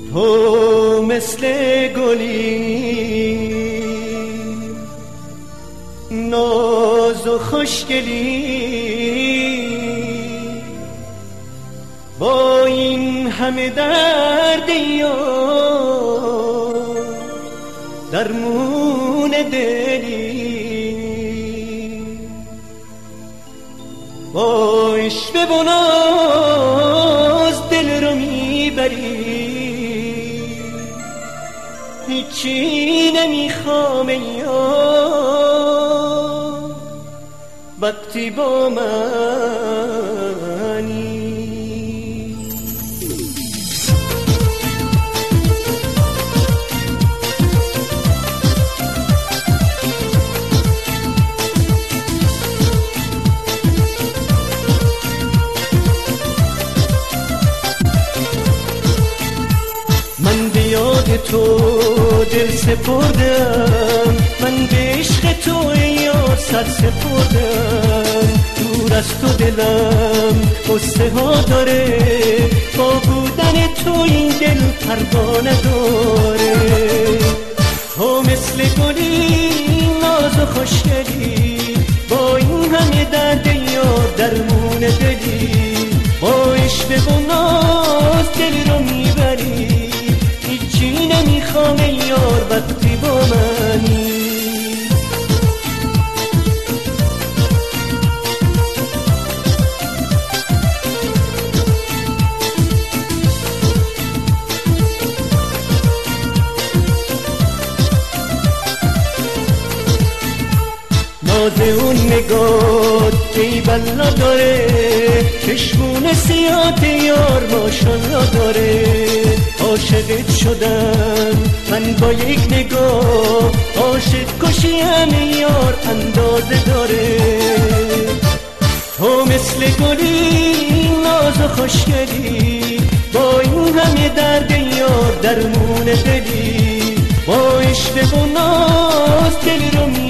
تو مثل گلی ناز و خوشگلی، با این همه درد یار درمون دلی، با عشق و ناز دل رو میبری، هیچی نمیخوام یار وقتی با منی. من به یاد تو دل سپردم، من به عشق تو یار سر سپردم. دور از تو دلم قصه ها داره، با بودن تو این دل پروا نداره. تو مثل گلی ناز و خوشگلی، با این همه درد یار درمون دلی، با عشق و ناز دل رو میبری، هیچی نمیخوام یار وقتی با منی. ناز اون نگاه ای بلا داره، چشمون سیاه یار ماشالله داره. عاشقت شدم من با یک نگاه، عاشق کشی همه یار اندازه داره. تو مثل گلی ناز و خوشگلی، با این همه درد یار درمون دلی، با عشق و ناز دل رو